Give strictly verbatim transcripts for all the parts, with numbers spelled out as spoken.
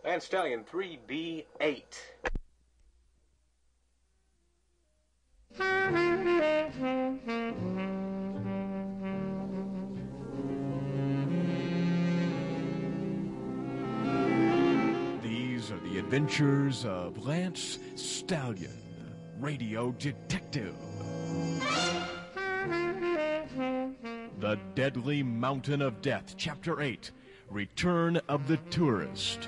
Lance Stallion three B eight. These are the adventures of Lance Stallion, Radio Detective. The Deadly Mountain of Death, Chapter eight, Return of the Tourist.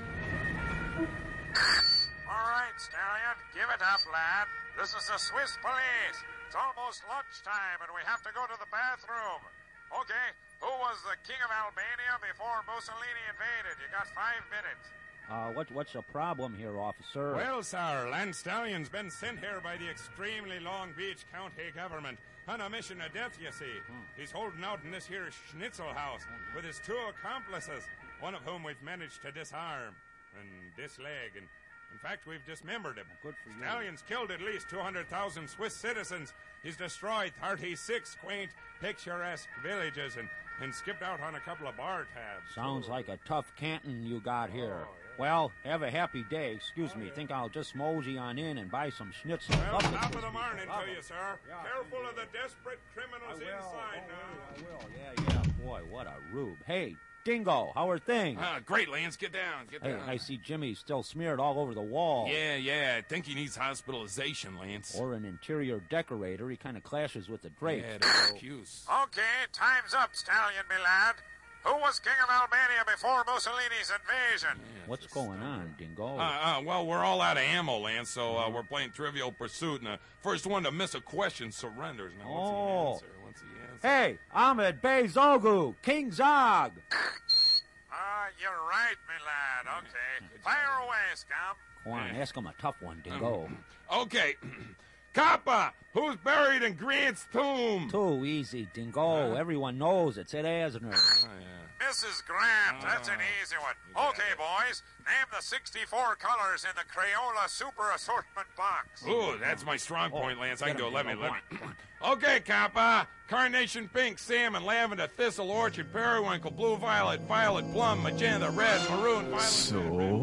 All right, Stallion, give it up, lad. This is the Swiss police. It's almost lunchtime, and we have to go to the bathroom. Okay, who was the king of Albania before Mussolini invaded? You got five minutes. Uh, what, what's the problem here, officer? Well, sir, Lance Stallion's been sent here by the extremely Long Beach County government on a mission of death, you see. Hmm. He's holding out in this here schnitzel house with his two accomplices, one of whom we've managed to disarm and disleg, and in fact, we've dismembered him. Good for you. Stallion's killed at least two hundred thousand Swiss citizens. He's destroyed thirty-six quaint, picturesque villages and, and skipped out on a couple of bar tabs. Sounds like a tough canton you got here. Oh, yeah. Well, have a happy day. Excuse me. Think I'll just mosey on in and buy some schnitzel. Well, Love top this of the morning Love to you, it. sir. Yeah. Careful of the desperate criminals I will. inside Oh, now. I will. Yeah, yeah. Boy, what a rube. Hey, Dingo, how are things? Ah, great, Lance. Get down. Get Hey, down. I see Jimmy's still smeared all over the wall. Yeah, yeah. I think he needs hospitalization, Lance. Or an interior decorator. He kind of clashes with the drapes. Yeah, that's excuse. Okay, time's up, Stallion, me lad. Who was king of Albania before Mussolini's invasion? Yeah, What's just, going uh, on, Dingo? Uh, uh, well, we're all out of ammo, Lance, so uh, we're playing Trivial Pursuit, and the first one to miss a question surrenders. Now, what's Oh. the answer? What's the answer? Hey, Ahmed Bey Zogu, King Zog. Ah, you're right, me lad. Okay, fire away, scum. Go on, ask him a tough one, Dingo. Okay. Kappa, who's buried in Grant's tomb? Too easy, Dingo. Everyone knows it's Ed Asner. Oh, yeah. Missus Grant, that's an easy one. Okay, boys, name the sixty-four colors in the Crayola Super Assortment box. Ooh, that's my strong point, Lance. I can Get go. him, Let me, Dingo. let me. Go on, Okay, Kappa. Carnation pink, salmon, lavender, thistle, orchid, periwinkle, blue, violet, violet, plum, magenta, red, maroon, violet. So,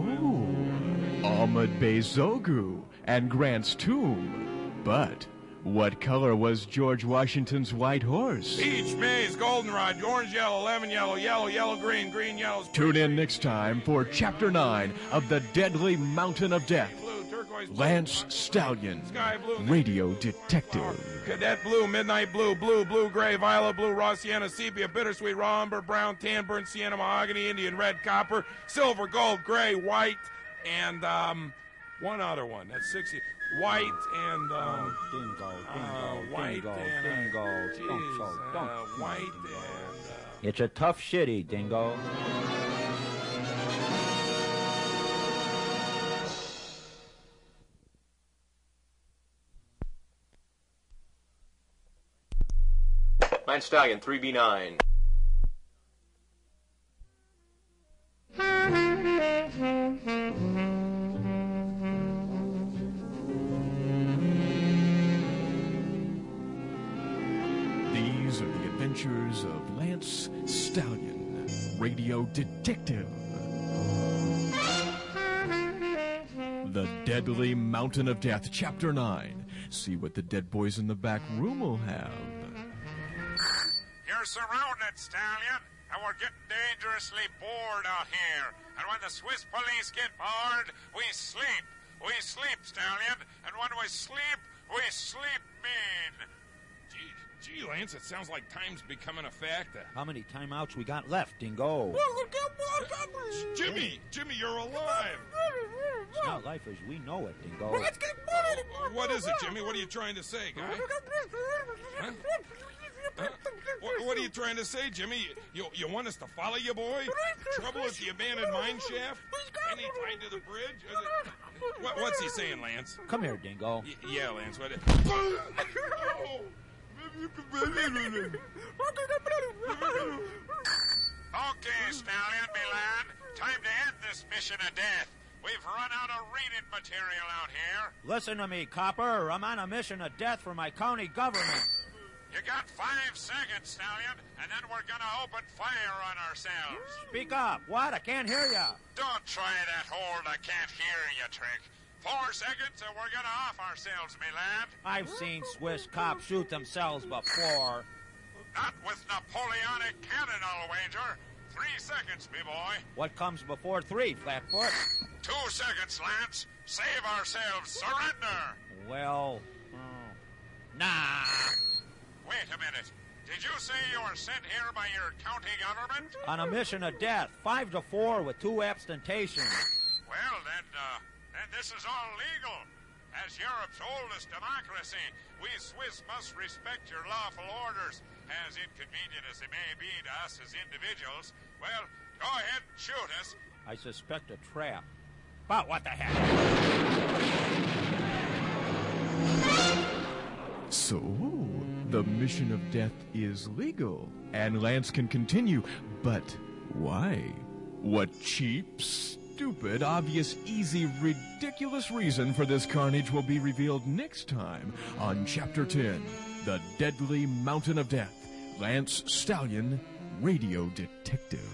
Ahmed Bey Zogu and Grant's tomb. But what color was George Washington's white horse? Peach, maize, goldenrod, orange, yellow, lemon yellow, yellow, yellow, green, green, yellow. Tune in next time for Chapter nine of The Deadly Mountain of Death. Blue, turquoise, blue, Lance Stallion, sky blue, Radio Detective. cadet blue, midnight blue, blue, blue, gray, violet blue, raw sienna, sepia, bittersweet, raw umber, brown, tan, burnt sienna, mahogany, Indian red, copper, silver, gold, gray, white, and um, one other one. That's sixty. White and um, Oh, Dingo, Dingo, uh, white Dingo, and uh, Dingo. geez, Don't so, uh, don't. white Dingo. and. Uh, It's a tough shitty, Dingo. Lance Stallion three B nine. These are the adventures of Lance Stallion, Radio Detective. The Deadly Mountain of Death, Chapter nine. See what the dead boys in the back room will have. You're surrounded, Stallion, and we're getting dangerously bored out here. And when the Swiss police get bored, we sleep. We sleep, Stallion, and when we sleep, we sleep mean. Gee, gee, Lance, it sounds like time's becoming a factor. How many timeouts we got left, Dingo? Jimmy, Jimmy, you're alive. It's not life as we know it, Dingo. What is it, Jimmy? What are you trying to say, guy? Huh? Huh? What, what are you trying to say, Jimmy? You you want us to follow you, boy? Trouble at the abandoned mine shaft? Any tied to the bridge? Is it- What, what's he saying, Lance? Come here, Dingo. Y- yeah, Lance. What? Okay, Stallion, me lad, time to end this mission of death. We've run out of reading material out here. Listen to me, copper. I'm on a mission of death for my county government. You got five seconds, Stallion, and then we're gonna open fire on ourselves. Speak up. What? I can't hear ya. Don't try that hold I can't hear you trick. Four seconds and we're gonna off ourselves, me lad. I've seen Swiss cops shoot themselves before. Not with Napoleonic cannon, I'll wager. Three seconds, me boy. What comes before three, Flatfoot? Two seconds, Lance. Save ourselves. Surrender. Well, oh, nah. Wait a minute. Did you say you were sent here by your county government? On a mission of death, five to four with two abstentions. Well, then, uh, then this is all legal. As Europe's oldest democracy, we Swiss must respect your lawful orders, as inconvenient as they may be to us as individuals. Well, go ahead and shoot us. I suspect a trap. But what the heck? So, the mission of death is legal, and Lance can continue. But why? What cheap, stupid, obvious, easy, ridiculous reason for this carnage will be revealed next time on Chapter ten, The Deadly Mountain of Death. Lance Stallion, Radio Detective.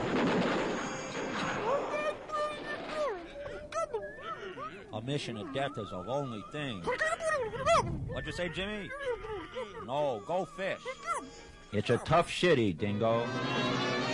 A mission of death is a lonely thing. What'd you say, Jimmy? No, go fish. It's a tough shitty, Dingo.